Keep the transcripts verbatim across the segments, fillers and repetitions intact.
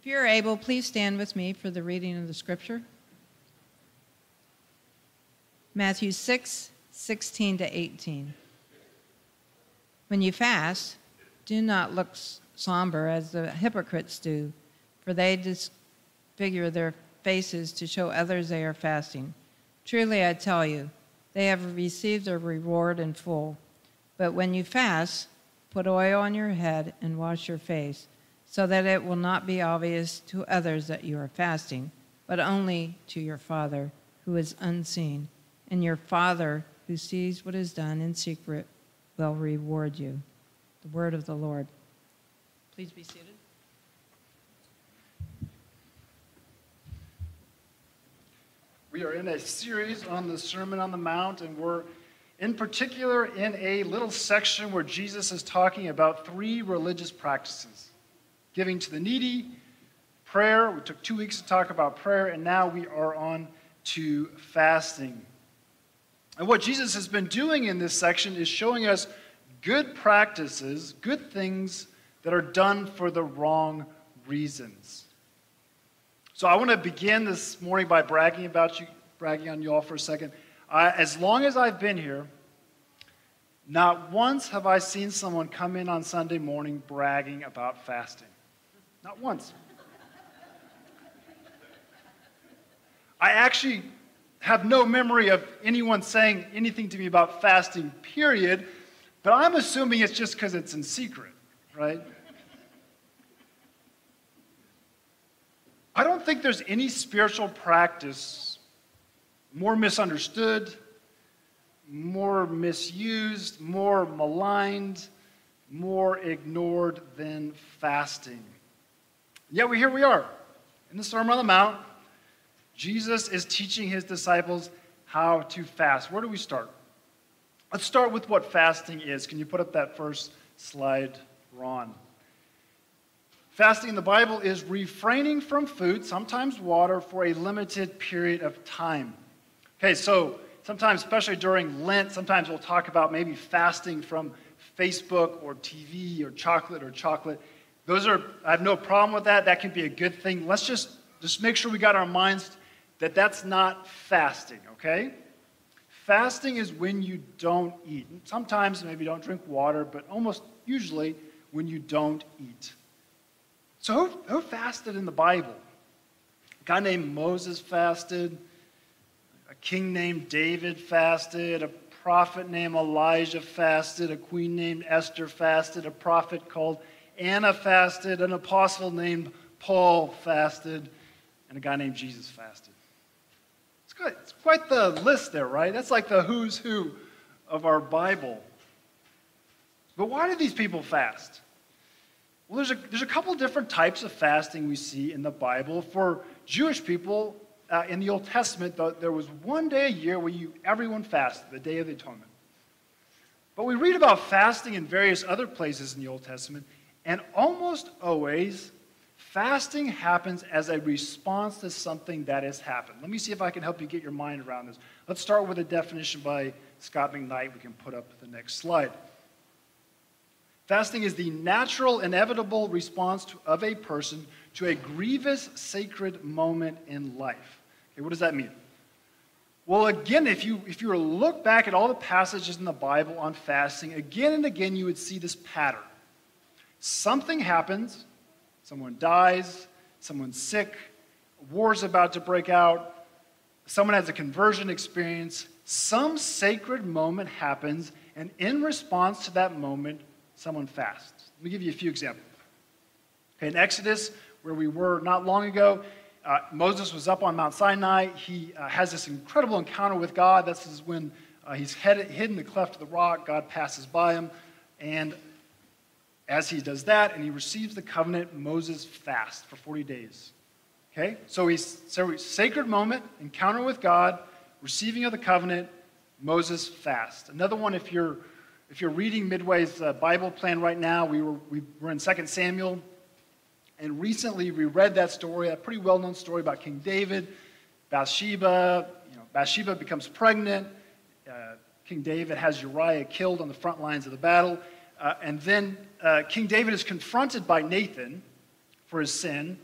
If you're able, please stand with me for the reading of the scripture. Matthew six, sixteen to eighteen. When you fast, do not look somber as the hypocrites do, for they disfigure their faces to show others they are fasting. Truly, I tell you, they have received their reward in full. But when you fast, put oil on your head and wash your face, so that it will not be obvious to others that you are fasting, but only to your Father who is unseen. And your Father who sees what is done in secret will reward you. The word of the Lord. Please be seated. We are in a series on the Sermon on the Mount, and we're in particular in a little section where Jesus is talking about three religious practices: giving to the needy, prayer. We took two weeks to talk about prayer, and now we are on to fasting. And what Jesus has been doing in this section is showing us good practices, good things that are done for the wrong reasons. So I want to begin this morning by bragging about you, bragging on you all for a second. I, as long as I've been here, not once have I seen someone come in on Sunday morning bragging about fasting. Not once. I actually have no memory of anyone saying anything to me about fasting, period, but I'm assuming it's just because it's in secret, right? I don't think there's any spiritual practice more misunderstood, more misused, more maligned, more ignored than fasting. Yet we here we are in the Sermon on the Mount. Jesus is teaching his disciples how to fast. Where do we start? Let's start with what fasting is. Can you put up that first slide, Ron? Fasting in the Bible is refraining from food, sometimes water, for a limited period of time. Okay, so sometimes, especially during Lent, sometimes we'll talk about maybe fasting from Facebook or T V or chocolate or chocolate. Those are, I have no problem with that. That can be a good thing. Let's just, just make sure we got our minds that that's not fasting, okay? Fasting is when you don't eat. Sometimes maybe don't drink water, but almost usually when you don't eat. So who, who fasted in the Bible? A guy named Moses fasted. A king named David fasted. A prophet named Elijah fasted. A queen named Esther fasted. A prophet called Anna fasted. An apostle named Paul fasted. And a guy named Jesus fasted. It's quite, it's quite the list there, right? That's like the who's who of our Bible. But why do these people fast? Well, there's a, there's a couple different types of fasting we see in the Bible. For Jewish people, uh, in the Old Testament, the, there was one day a year where you, everyone fasted, the Day of the Atonement. But we read about fasting in various other places in the Old Testament, and almost always, fasting happens as a response to something that has happened. Let me see if I can help you get your mind around this. Let's start with a definition by Scott McKnight. We can put up the next slide. Fasting is the natural, inevitable response to, of a person to a grievous, sacred moment in life. Okay, what does that mean? Well, again, if you, if you were to look back at all the passages in the Bible on fasting, again and again you would see this pattern. Something happens. Someone dies, someone's sick, a war's about to break out, someone has a conversion experience, some sacred moment happens, and in response to that moment, someone fasts. Let me give you a few examples. Okay, in Exodus, where we were not long ago, uh, Moses was up on Mount Sinai. He uh, has this incredible encounter with God. This is when uh, he's headed, hidden in the cleft of the rock. God passes by him, and as he does that and he receives the covenant, Moses fasts for forty days. Okay? So he's so sacred moment, encounter with God, receiving of the covenant, Moses fasts. Another one, if you're if you're reading Midway's uh, Bible plan right now, we were we were in Second Samuel, and recently we read that story, a pretty well-known story about King David, Bathsheba. You know, Bathsheba becomes pregnant. Uh, King David has Uriah killed on the front lines of the battle. Uh, and then uh, King David is confronted by Nathan for his sin,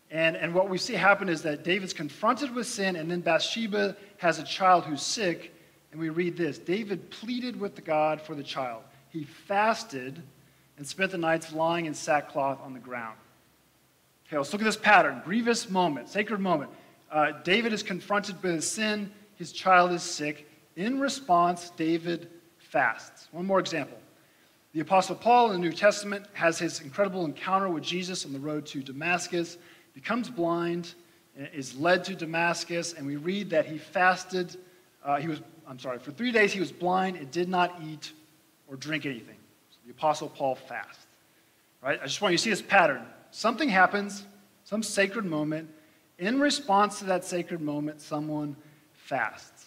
And, and what we see happen is that David's confronted with sin, and then Bathsheba has a child who's sick. And we read this: David pleaded with God for the child. He fasted and spent the nights lying in sackcloth on the ground. Okay, let's look at this pattern. Grievous moment, sacred moment. Uh, David is confronted with his sin. His child is sick. In response, David fasts. One more example. The Apostle Paul in the New Testament has his incredible encounter with Jesus on the road to Damascus, becomes blind, is led to Damascus, and we read that he fasted. Uh, he was, I'm sorry, for three days he was blind and did not eat or drink anything. So the Apostle Paul fasts. Right? I just want you to see this pattern. Something happens, some sacred moment. In response to that sacred moment, someone fasts.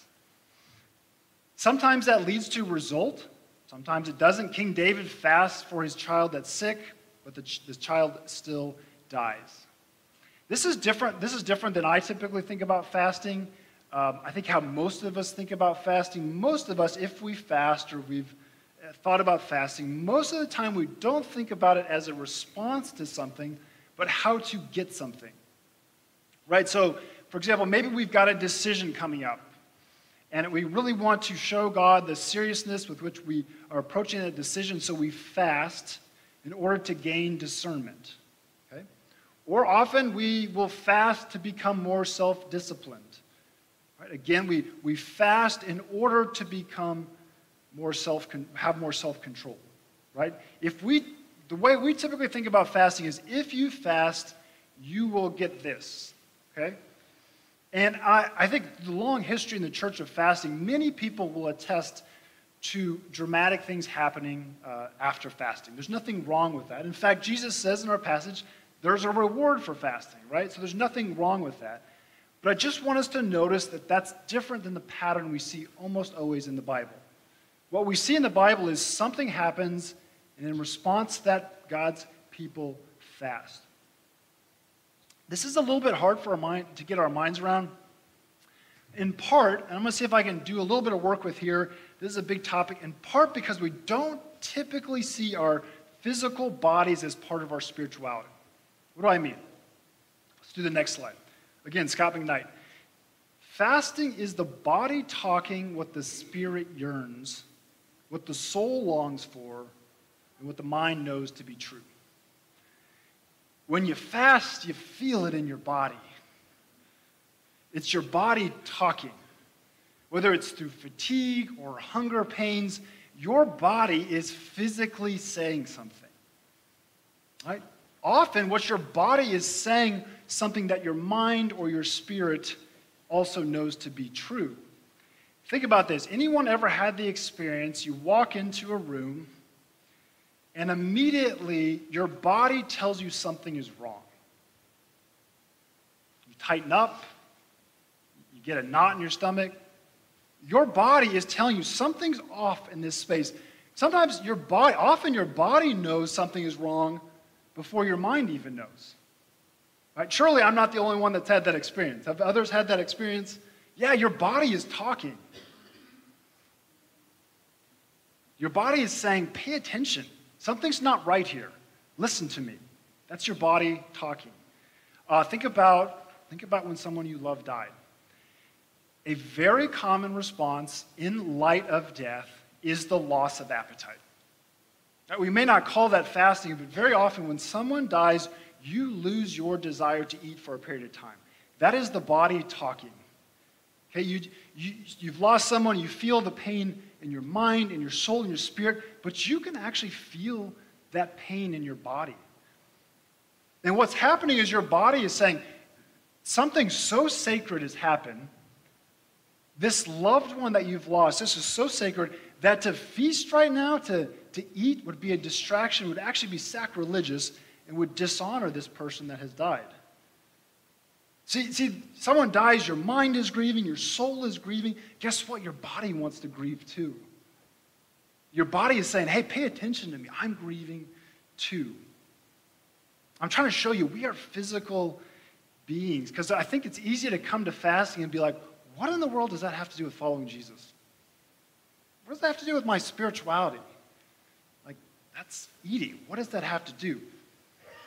Sometimes that leads to result. Sometimes it doesn't. King David fasts for his child that's sick, but the, ch- the child still dies. This is different. This is different than I typically think about fasting. Um, I think how most of us think about fasting. Most of us, if we fast or we've thought about fasting, most of the time we don't think about it as a response to something, but how to get something. Right? So, for example, maybe we've got a decision coming up, and we really want to show God the seriousness with which we are approaching that decision, so we fast in order to gain discernment. Okay? Or often we will fast to become more self-disciplined. Right? Again, we, we fast in order to become more self have more self-control. Right? If we the way we typically think about fasting is if you fast, you will get this. Okay? And I, I think the long history in the church of fasting, many people will attest to dramatic things happening uh, after fasting. There's nothing wrong with that. In fact, Jesus says in our passage, there's a reward for fasting, right? So there's nothing wrong with that. But I just want us to notice that that's different than the pattern we see almost always in the Bible. What we see in the Bible is something happens, and in response to that, God's people fast. This is a little bit hard for our mind to get our minds around. In part, and I'm going to see if I can do a little bit of work with here. This is a big topic. In part because we don't typically see our physical bodies as part of our spirituality. What do I mean? Let's do the next slide. Again, Scott McKnight. Fasting is the body talking what the spirit yearns, what the soul longs for, and what the mind knows to be true. When you fast, you feel it in your body. It's your body talking. Whether it's through fatigue or hunger pains, your body is physically saying something. Right? Often, what your body is saying, something that your mind or your spirit also knows to be true. Think about this. Anyone ever had the experience, you walk into a room, and immediately your body tells you something is wrong? You tighten up, you get a knot in your stomach. Your body is telling you something's off in this space. Sometimes your body, often your body knows something is wrong before your mind even knows. Right? Surely I'm not the only one that's had that experience. Have others had that experience? Yeah, your body is talking. Your body is saying, pay attention. Something's not right here. Listen to me. That's your body talking. Uh, think about, think about when someone you love died. A very common response in light of death is the loss of appetite. Now, we may not call that fasting, but very often when someone dies, you lose your desire to eat for a period of time. That is the body talking. Okay, you, you, you've lost someone, you feel the pain in your mind, in your soul, in your spirit, but you can actually feel that pain in your body. And what's happening is your body is saying, something so sacred has happened. This loved one that you've lost, this is so sacred that to feast right now, to, to eat would be a distraction, would actually be sacrilegious, and would dishonor this person that has died. See, see, someone dies, your mind is grieving, your soul is grieving. Guess what? Your body wants to grieve too. Your body is saying, hey, pay attention to me. I'm grieving too. I'm trying to show you we are physical beings, because I think it's easy to come to fasting and be like, what in the world does that have to do with following Jesus? What does that have to do with my spirituality? Like, that's eating. What does that have to do?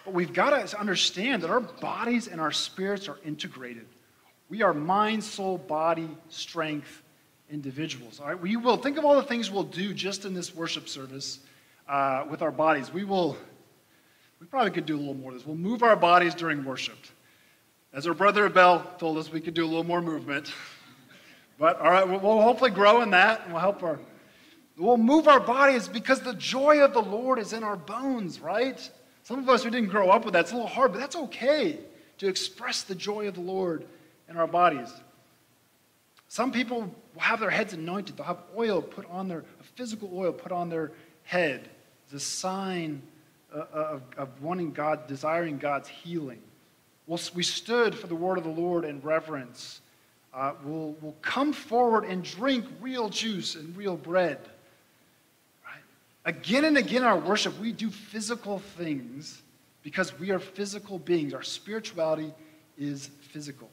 But we've got to understand that our bodies and our spirits are integrated. We are mind, soul, body, strength individuals. All right? We will think of all the things we'll do just in this worship service uh, with our bodies. We will, we probably could do a little more of this. We'll move our bodies during worship. As our brother Abel told us, we could do a little more movement. But all right, we'll hopefully grow in that, and we'll help our, we'll move our bodies because the joy of the Lord is in our bones, right? Some of us who didn't grow up with that, it's a little hard, but that's okay to express the joy of the Lord in our bodies. Some people will have their heads anointed. They'll have oil put on their, a physical oil put on their head as a sign of, of wanting God, desiring God's healing. We'll, we stood for the word of the Lord in reverence. Uh, we'll, we'll come forward and drink real juice and real bread. Right? Again and again in our worship, we do physical things because we are physical beings. Our spirituality is physical.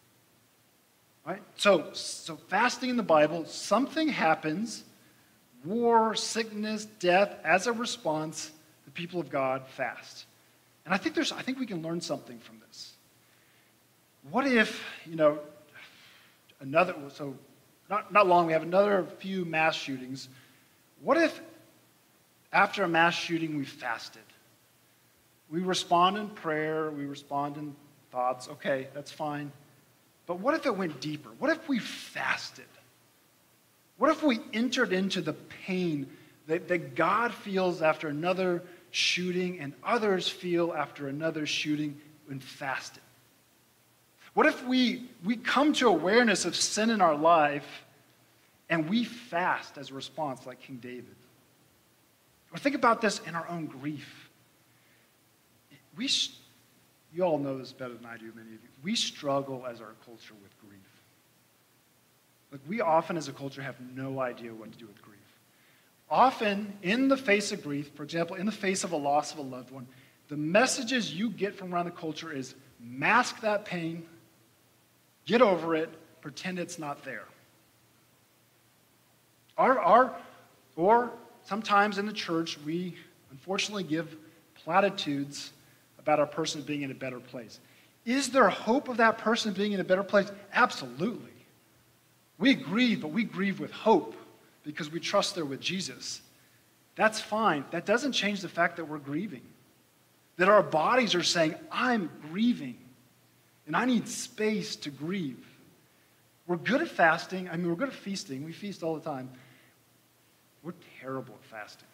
Right? So, so fasting in the Bible, something happens, war, sickness, death, as a response, the people of God fast. And I think there's, I think we can learn something from this. What if, you know, another, so not, not long, we have another few mass shootings. What if after a mass shooting we fasted? We respond in prayer, we respond in thoughts, okay, that's fine. But what if it went deeper? What if we fasted? What if we entered into the pain that, that God feels after another shooting and others feel after another shooting and fasted? What if we, we come to awareness of sin in our life and we fast as a response like King David? Or think about this in our own grief. We, you all know this better than I do, many of you. We struggle as our culture with grief. Like we often as a culture have no idea what to do with grief. Often in the face of grief, for example, in the face of a loss of a loved one, the messages you get from around the culture is mask that pain, get over it, pretend it's not there. Our, our, or sometimes in the church, we unfortunately give platitudes about our person being in a better place. Is there hope of that person being in a better place? Absolutely. We grieve, but we grieve with hope because we trust they're with Jesus. That's fine. That doesn't change the fact that we're grieving. That our bodies are saying, I'm grieving, and I need space to grieve. We're good at fasting. I mean, we're good at feasting. We feast all the time. We're terrible at fasting.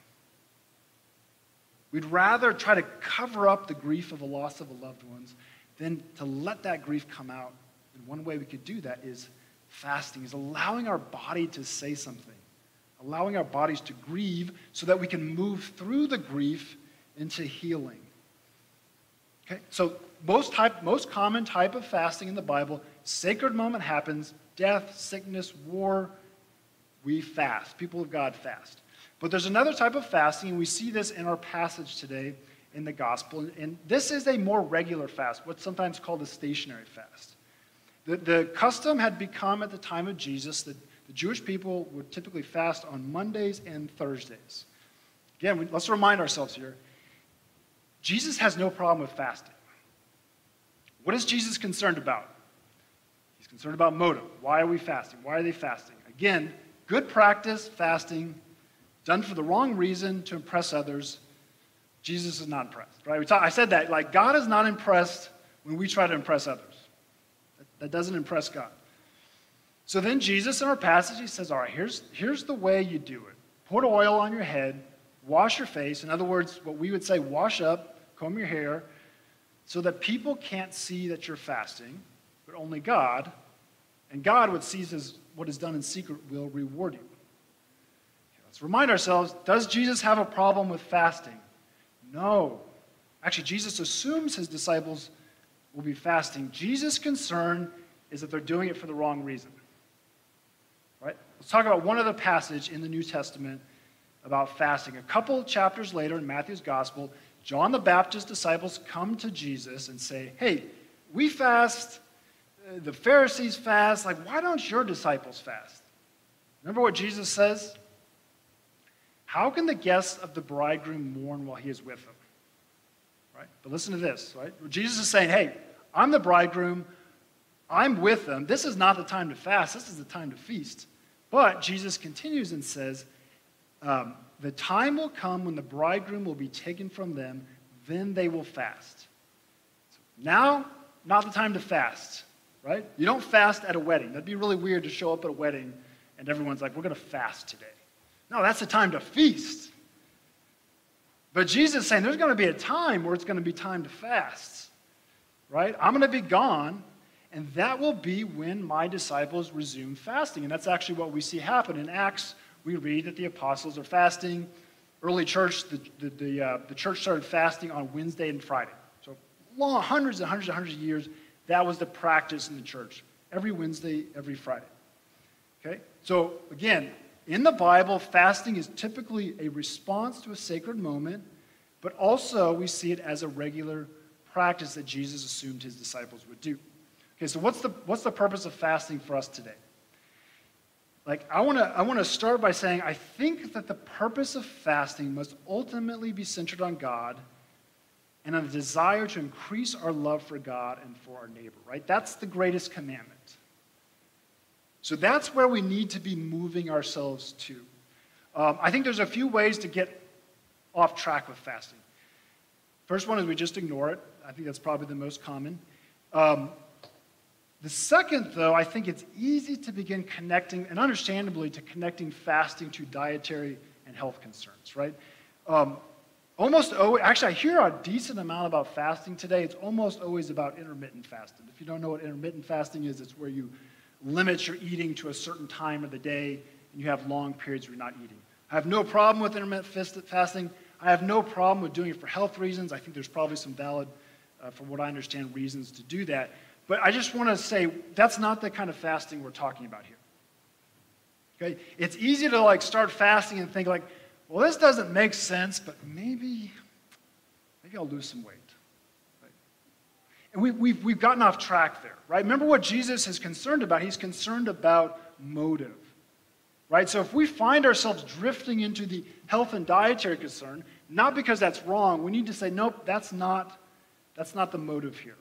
We'd rather try to cover up the grief of the loss of a loved one than to let that grief come out. And one way we could do that is fasting, is allowing our body to say something, allowing our bodies to grieve so that we can move through the grief into healing. Okay, so most type, most common type of fasting in the Bible, sacred moment happens, death, sickness, war, we fast. People of God fast. But there's another type of fasting, and we see this in our passage today in the gospel. And this is a more regular fast, what's sometimes called a stationary fast. The, the custom had become at the time of Jesus that the Jewish people would typically fast on Mondays and Thursdays. Again, we, let's remind ourselves here, Jesus has no problem with fasting. What is Jesus concerned about? He's concerned about motive. Why are we fasting? Why are they fasting? Again, good practice, fasting, done for the wrong reason to impress others, Jesus is not impressed, right? We talk, I said that, like God is not impressed when we try to impress others. That, that doesn't impress God. So then Jesus in our passage, he says, all right, here's, here's the way you do it. Put oil on your head, wash your face. In other words, what we would say, wash up, comb your hair, so that people can't see that you're fasting, but only God. And God, what sees as what is done in secret, will reward you. Let's remind ourselves, does Jesus have a problem with fasting? No. Actually, Jesus assumes his disciples will be fasting. Jesus' concern is that they're doing it for the wrong reason. Right? Let's talk about one other passage in the New Testament about fasting. A couple chapters later in Matthew's Gospel, John the Baptist's disciples come to Jesus and say, hey, we fast, the Pharisees fast, like why don't your disciples fast? Remember what Jesus says? How can the guests of the bridegroom mourn while he is with them? right? But listen to this, right? Jesus is saying, hey, I'm the bridegroom. I'm with them. This is not the time to fast. This is the time to feast. But Jesus continues and says, um, the time will come when the bridegroom will be taken from them. Then they will fast. So now, not the time to fast, right? You don't fast at a wedding. That'd be really weird to show up at a wedding and everyone's like, we're going to fast today. No, that's the time to feast. But Jesus is saying there's going to be a time where it's going to be time to fast, right? I'm going to be gone, and that will be when my disciples resume fasting. And that's actually what we see happen. In Acts, we read that the apostles are fasting. Early church, the, the, the, uh, the church started fasting on Wednesday and Friday. So long, hundreds and hundreds and hundreds of years, that was the practice in the church. Every Wednesday, every Friday. Okay? So again, in the Bible, fasting is typically a response to a sacred moment, but also we see it as a regular practice that Jesus assumed his disciples would do. Okay, so what's the, what's the purpose of fasting for us today? Like, I want to I want to start by saying I think that the purpose of fasting must ultimately be centered on God and on the desire to increase our love for God and for our neighbor, right? That's the greatest commandment. So that's where we need to be moving ourselves to. Um, I think there's a few ways to get off track with fasting. First one is we just ignore it. I think that's probably the most common. Um, the second, though, I think it's easy to begin connecting, and understandably, to connecting fasting to dietary and health concerns, right? Um, almost always, actually, I hear a decent amount about fasting today. It's almost always about intermittent fasting. If you don't know what intermittent fasting is, it's where you limit your eating to a certain time of the day, and you have long periods where you're not eating. I have no problem with intermittent fasting. I have no problem with doing it for health reasons. I think there's probably some valid, uh, from what I understand, reasons to do that. But I just want to say that's not the kind of fasting we're talking about here. Okay? It's easy to like start fasting and think like, well, this doesn't make sense, but maybe, maybe I'll lose some weight. Right? And we, we've, we've gotten off track there, right? Remember what Jesus is concerned about? He's concerned about motive. Right? So if we find ourselves drifting into the health and dietary concern, not because that's wrong, we need to say, nope, that's not, that's not the motive here.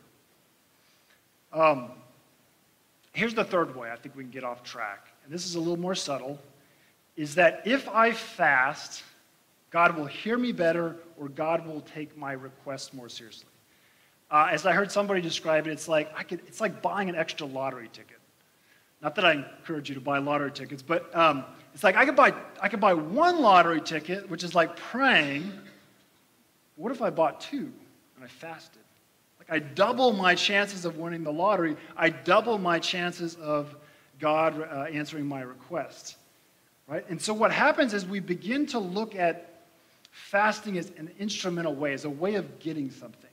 Um, here's the third way I think we can get off track, and this is a little more subtle, is that if I fast, God will hear me better or God will take my request more seriously. Uh, as I heard somebody describe it, it's like, I could, it's like buying an extra lottery ticket. Not that I encourage you to buy lottery tickets, but um, it's like I could buy I could buy one lottery ticket, which is like praying. What if I bought two and I fasted? Like I double my chances of winning the lottery. I double my chances of God uh, answering my request, right? And so what happens is we begin to look at fasting as an instrumental way, as a way of getting something.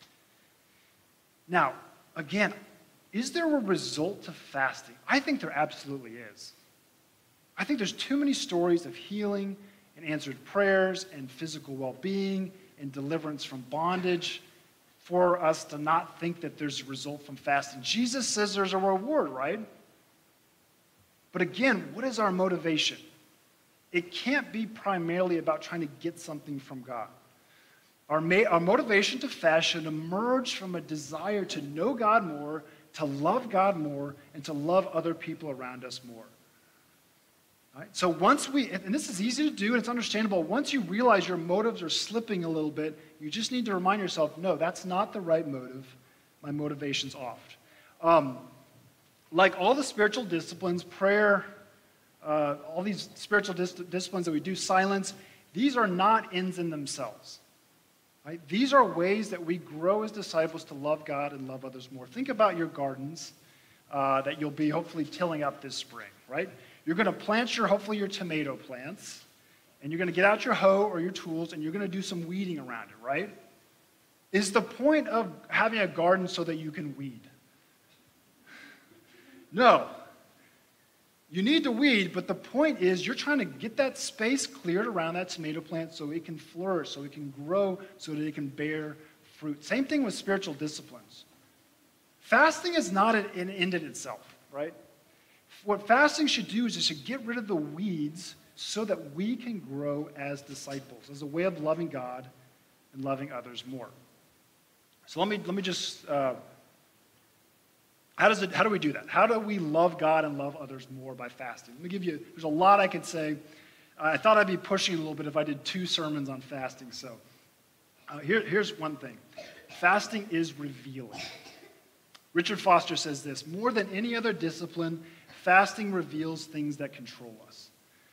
Now, again, is there a result to fasting? I think there absolutely is. I think there's too many stories of healing and answered prayers and physical well-being and deliverance from bondage for us to not think that there's a result from fasting. Jesus says there's a reward, right? But again, what is our motivation? It can't be primarily about trying to get something from God. Our, ma- our motivation to fast should emerge from a desire to know God more, to love God more, and to love other people around us more. Right? So once we, and this is easy to do, and it's understandable, once you realize your motives are slipping a little bit, you just need to remind yourself, no, that's not the right motive. My motivation's off. Um, like all the spiritual disciplines, prayer, uh, all these spiritual dis- disciplines that we do, silence, these are not ends in themselves. Right? These are ways that we grow as disciples to love God and love others more. Think about your gardens uh, that you'll be hopefully tilling up this spring, right? You're going to plant your, hopefully your tomato plants, and you're going to get out your hoe or your tools, and you're going to do some weeding around it, right? Is the point of having a garden so that you can weed? No. You need to weed, but the point is you're trying to get that space cleared around that tomato plant so it can flourish, so it can grow, so that it can bear fruit. Same thing with spiritual disciplines. Fasting is not an end in itself, right? What fasting should do is it should get rid of the weeds so that we can grow as disciples, as a way of loving God and loving others more. So let me, let me just, uh, how, does it, how do we do that? How do we love God and love others more by fasting? Let me give you, there's a lot I could say. Uh, I thought I'd be pushing a little bit if I did two sermons on fasting. So uh, here, here's one thing. Fasting is revealing. Richard Foster says this, more than any other discipline, fasting reveals things that control us.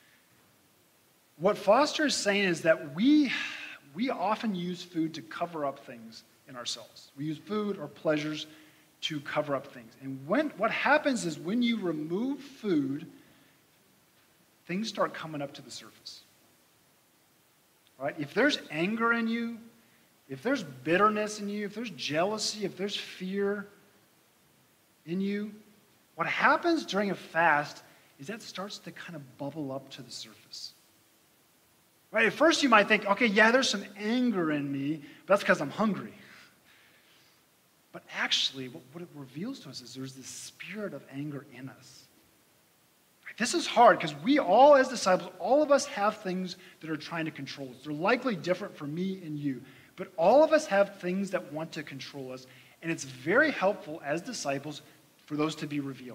What Foster is saying is that we, we often use food to cover up things in ourselves. We use food or pleasures to cover up things. And when, what happens is when you remove food, things start coming up to the surface. Right? If there's anger in you, if there's bitterness in you, if there's jealousy, if there's fear in you, what happens during a fast is that starts to kind of bubble up to the surface. Right? At first you might think, okay, yeah, there's some anger in me, but that's because I'm hungry. But actually, what, what it reveals to us is there's this spirit of anger in us. Right? This is hard because we all, as disciples, all of us have things that are trying to control us. They're likely different for me and you, but all of us have things that want to control us, and it's very helpful as disciples for those to be revealed.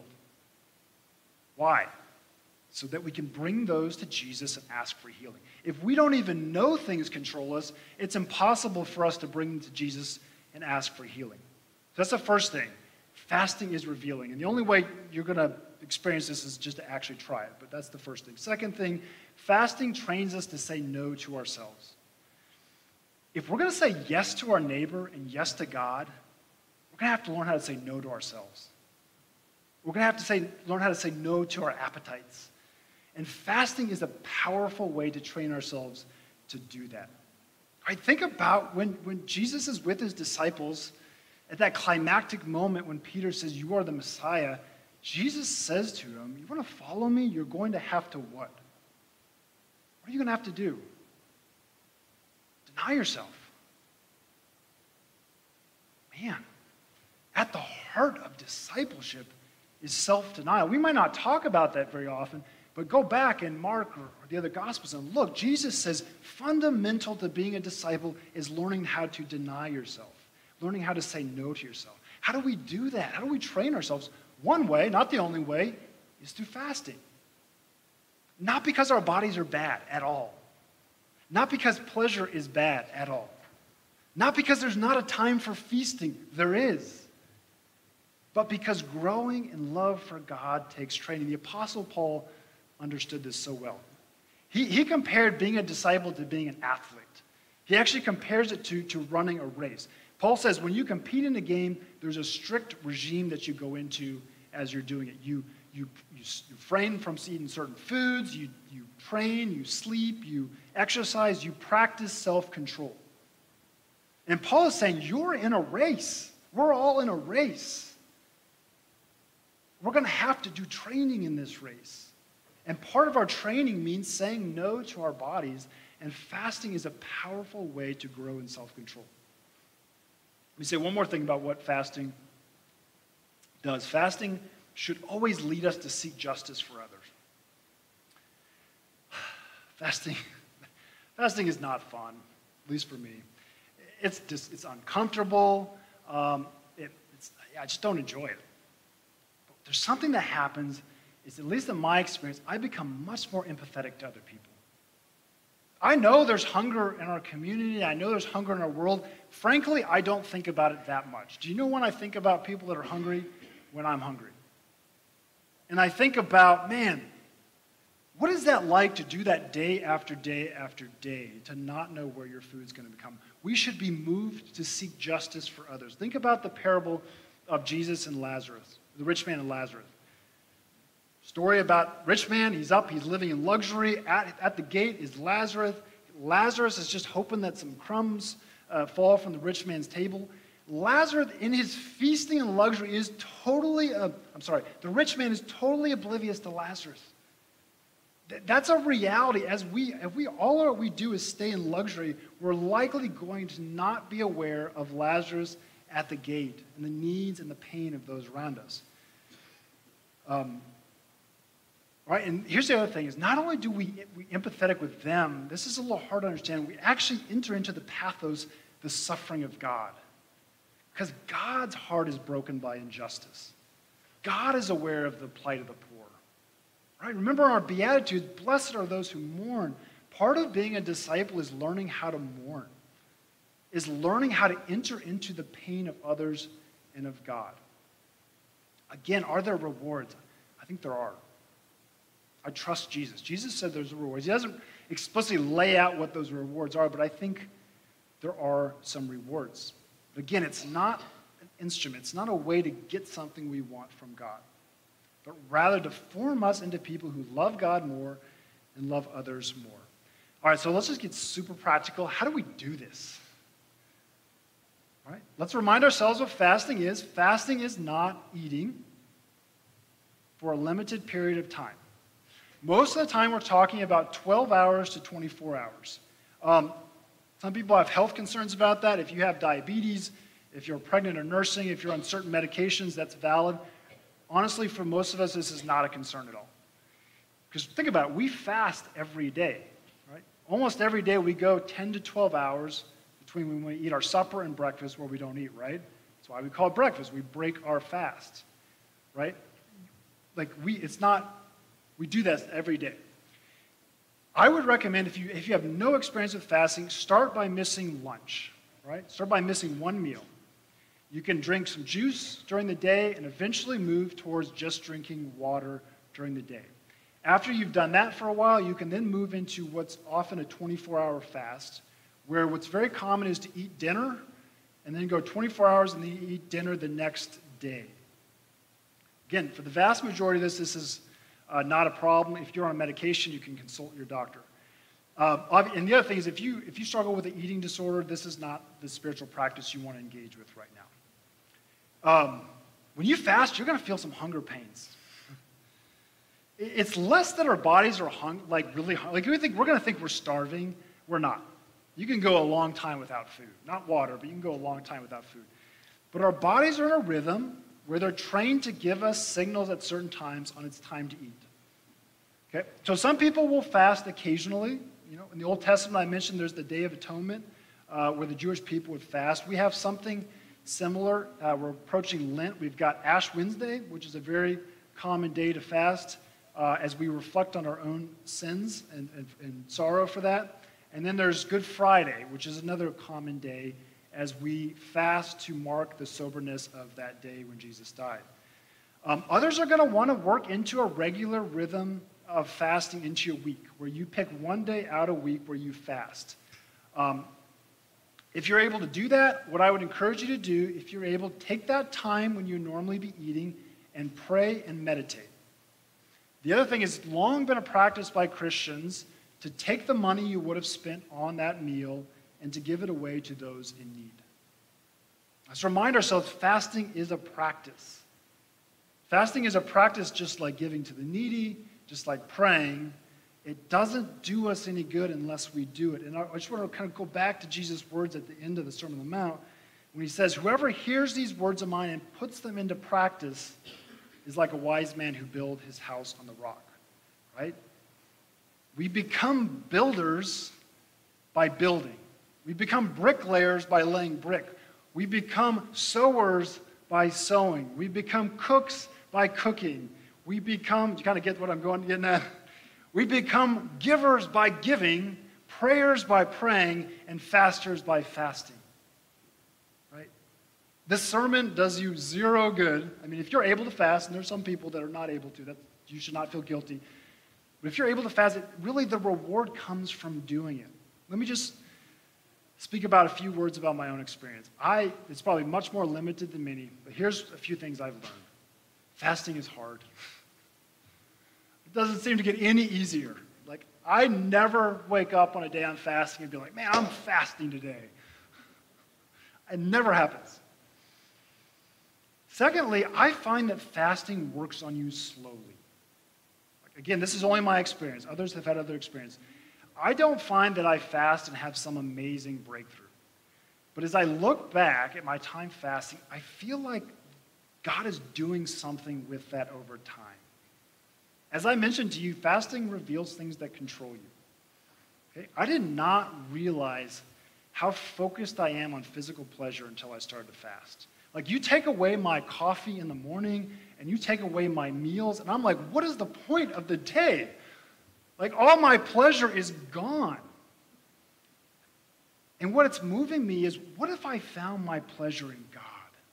Why? So that we can bring those to Jesus and ask for healing. If we don't even know things control us, it's impossible for us to bring them to Jesus and ask for healing. So that's the first thing. Fasting is revealing. And the only way you're going to experience this is just to actually try it. But that's the first thing. Second thing, fasting trains us to say no to ourselves. If we're going to say yes to our neighbor and yes to God, we're going to have to learn how to say no to ourselves. We're going to have to say, learn how to say no to our appetites. And fasting is a powerful way to train ourselves to do that. Right? Think about when, when Jesus is with his disciples, at that climactic moment when Peter says, you are the Messiah, Jesus says to him, you want to follow me? You're going to have to what? What are you going to have to do? Deny yourself. Man, at the heart of discipleship is self-denial. We might not talk about that very often, but go back in Mark or, or the other Gospels and look. Jesus says fundamental to being a disciple is learning how to deny yourself, learning how to say no to yourself. How do we do that? How do we train ourselves? One way, not the only way, is through fasting. Not because our bodies are bad at all. Not because pleasure is bad at all. Not because there's not a time for feasting. There is. But because growing in love for God takes training. The Apostle Paul understood this so well. He, he compared being a disciple to being an athlete. He actually compares it to, to running a race. Paul says when you compete in a game, there's a strict regime that you go into as you're doing it. You, you, you, you refrain from eating certain foods, you, you train, you sleep, you exercise, you practice self-control. And Paul is saying, you're in a race. We're all in a race. We're going to have to do training in this race. And part of our training means saying no to our bodies, and fasting is a powerful way to grow in self-control. Let me say one more thing about what fasting does. Fasting should always lead us to seek justice for others. Fasting, fasting is not fun, at least for me. It's just, it's uncomfortable. Um, it, it's, I just don't enjoy it. But there's something that happens, is at least in my experience, I become much more empathetic to other people. I know there's hunger in our community. I know there's hunger in our world. Frankly, I don't think about it that much. Do you know when I think about people that are hungry? When I'm hungry. And I think about, man, what is that like to do that day after day after day, to not know where your food's going to become? We should be moved to seek justice for others. Think about the parable of Jesus and Lazarus, the rich man and Lazarus. Story about rich man, he's up, he's living in luxury. At, at the gate is Lazarus. Lazarus is just hoping that some crumbs uh, fall from the rich man's table. Lazarus, in his feasting and luxury, is totally, uh, I'm sorry, the rich man is totally oblivious to Lazarus. Th- that's a reality. As we, if we, all that we do is stay in luxury, we're likely going to not be aware of Lazarus at the gate and the needs and the pain of those around us. Um, Right, and here's the other thing, is not only do we, we empathetic with them, this is a little hard to understand, we actually enter into the pathos, the suffering of God. Because God's heart is broken by injustice. God is aware of the plight of the poor. Right? Remember our Beatitudes, blessed are those who mourn. Part of being a disciple is learning how to mourn, is learning how to enter into the pain of others and of God. Again, are there rewards? I think there are. I trust Jesus. Jesus said there's rewards. He doesn't explicitly lay out what those rewards are, but I think there are some rewards. But again, it's not an instrument. It's not a way to get something we want from God, but rather to form us into people who love God more and love others more. All right, so let's just get super practical. How do we do this? All right, let's remind ourselves what fasting is. Fasting is not eating for a limited period of time. Most of the time, we're talking about twelve hours to twenty-four hours. Um, some people have health concerns about that. If you have diabetes, if you're pregnant or nursing, if you're on certain medications, that's valid. Honestly, for most of us, this is not a concern at all. Because think about it, we fast every day, right? Almost every day we go ten to twelve hours between when we eat our supper and breakfast where we don't eat, right? That's why we call it breakfast. We break our fast, right? Like we, it's not, we do that every day. I would recommend if you, if you have no experience with fasting, start by missing lunch, right? Start by missing one meal. You can drink some juice during the day and eventually move towards just drinking water during the day. After you've done that for a while, you can then move into what's often a twenty-four hour fast, where what's very common is to eat dinner and then go twenty-four hours and then eat dinner the next day. Again, for the vast majority of this, this is uh, not a problem. If you're on medication, you can consult your doctor. Uh, and the other thing is, if you, if you struggle with an eating disorder, this is not the spiritual practice you want to engage with right now. Um, when you fast, you're going to feel some hunger pains. It's less that our bodies are hung, like really hungry. Like we think we're going to think we're starving. We're not. You can go a long time without food. Not water, but you can go a long time without food. But our bodies are in a rhythm where they're trained to give us signals at certain times on it's time to eat. Okay? So some people will fast occasionally. You know, in the Old Testament, I mentioned there's the Day of Atonement uh, where the Jewish people would fast. We have something similar. Uh, we're approaching Lent. We've got Ash Wednesday, which is a very common day to fast uh, as we reflect on our own sins and, and, and sorrow for that. And then there's Good Friday, which is another common day as we fast to mark the soberness of that day when Jesus died. Um, others are going to want to work into a regular rhythm of fasting into your week, where you pick one day out a week where you fast. Um, if you're able to do that, what I would encourage you to do, if you're able, take that time when you normally be eating and pray and meditate. The other thing is, it's long been a practice by Christians to take the money you would have spent on that meal and to give it away to those in need. Let's remind ourselves, fasting is a practice. Fasting is a practice just like giving to the needy, just like praying. It doesn't do us any good unless we do it. And I just want to kind of go back to Jesus' words at the end of the Sermon on the Mount when he says, whoever hears these words of mine and puts them into practice is like a wise man who built his house on the rock, right? We become builders by building. We become bricklayers by laying brick. We become sowers by sowing. We become cooks by cooking. We become, you kind of get what I'm going getting at? We become givers by giving, prayers by praying, and fasters by fasting. Right? This sermon does you zero good. I mean, if you're able to fast, and there's some people that are not able to, that you should not feel guilty. But if you're able to fast, it, really the reward comes from doing it. Let me just speak about a few words about my own experience. I, it's probably much more limited than many, but here's a few things I've learned. Fasting is hard. It doesn't seem to get any easier. Like, I never wake up on a day I'm fasting and be like, man, I'm fasting today. It never happens. Secondly, I find that fasting works on you slowly. Like, again, this is only my experience. Others have had other experience. I don't find that I fast and have some amazing breakthrough. But as I look back at my time fasting, I feel like God is doing something with that over time. As I mentioned to you, fasting reveals things that control you. Okay? I did not realize how focused I am on physical pleasure until I started to fast. Like, you take away my coffee in the morning and you take away my meals, and I'm like, what is the point of the day? Like, all my pleasure is gone. And what it's moving me is, what if I found my pleasure in God?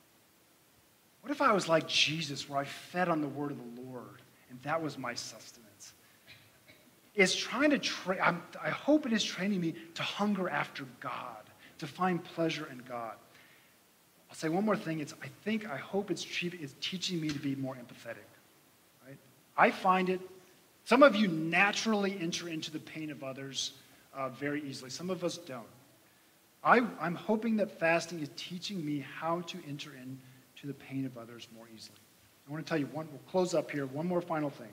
What if I was like Jesus, where I fed on the word of the Lord, and that was my sustenance? It's trying to train, I hope it is training me to hunger after God, to find pleasure in God. I'll say one more thing. It's, I think, I hope it's, it's teaching me to be more empathetic. Right? I find it, some of you naturally enter into the pain of others uh, very easily. Some of us don't. I, I'm hoping that fasting is teaching me how to enter into the pain of others more easily. I want to tell you one, we'll close up here, one more final thing.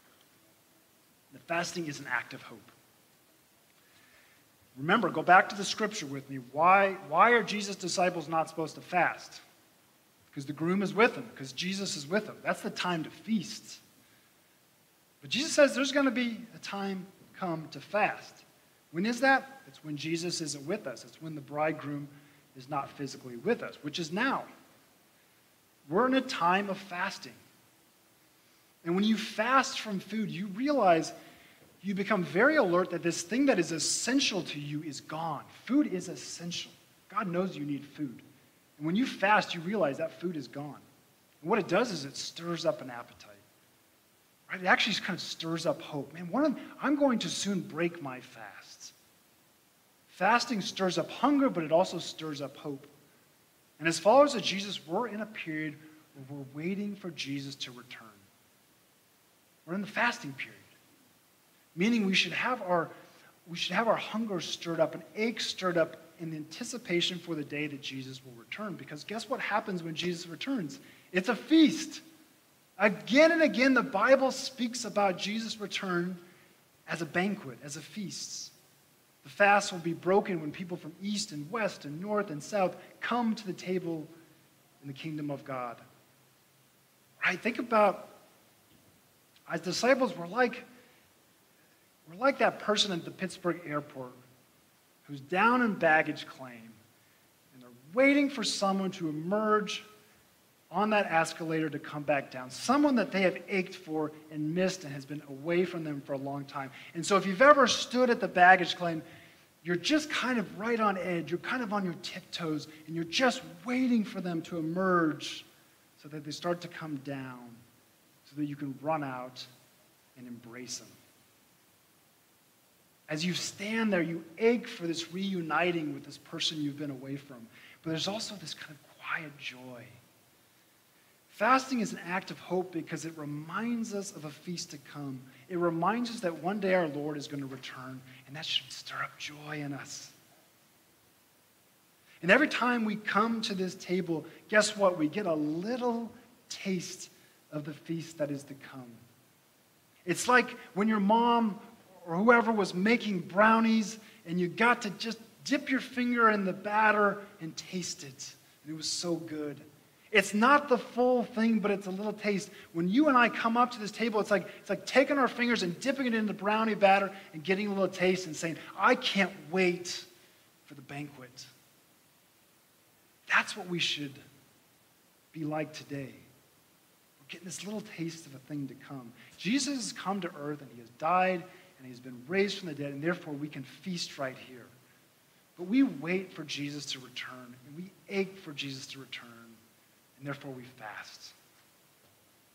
That fasting is an act of hope. Remember, go back to the scripture with me. Why, why are Jesus' disciples not supposed to fast? Because the groom is with them, because Jesus is with them. That's the time to feast. But Jesus says there's going to be a time come to fast. When is that? It's when Jesus isn't with us. It's when the bridegroom is not physically with us, which is now. We're in a time of fasting. And when you fast from food, you realize you become very alert that this thing that is essential to you is gone. Food is essential. God knows you need food. And when you fast, you realize that food is gone. And what it does is it stirs up an appetite. Right? It actually kind of stirs up hope. Man, one of, I'm going to soon break my fasts. Fasting stirs up hunger, but it also stirs up hope. And as followers of Jesus, we're in a period where we're waiting for Jesus to return. We're in the fasting period. Meaning we should have our, we should have our hunger stirred up, an ache stirred up in the anticipation for the day that Jesus will return. Because guess what happens when Jesus returns? It's a feast. Again and again, the Bible speaks about Jesus' return as a banquet, as a feast. The fast will be broken when people from east and west and north and south come to the table in the kingdom of God. Right? Think about, as disciples, we're like, we're like that person at the Pittsburgh airport who's down in baggage claim, and they're waiting for someone to emerge on that escalator to come back down. Someone that they have ached for and missed and has been away from them for a long time. And so if you've ever stood at the baggage claim, you're just kind of right on edge. You're kind of on your tiptoes, and you're just waiting for them to emerge so that they start to come down, so that you can run out and embrace them. As you stand there, you ache for this reuniting with this person you've been away from. But there's also this kind of quiet joy. Fasting is an act of hope because it reminds us of a feast to come. It reminds us that one day our Lord is going to return, and that should stir up joy in us. And every time we come to this table, guess what? We get a little taste of the feast that is to come. It's like when your mom or whoever was making brownies, and you got to just dip your finger in the batter and taste it. And it was so good. It's not the full thing, but it's a little taste. When you and I come up to this table, it's like, it's like taking our fingers and dipping it in the brownie batter and getting a little taste and saying, I can't wait for the banquet. That's what we should be like today. We're getting this little taste of a thing to come. Jesus has come to earth, and he has died, and he's been raised from the dead, and therefore we can feast right here. But we wait for Jesus to return, and we ache for Jesus to return, and therefore we fast.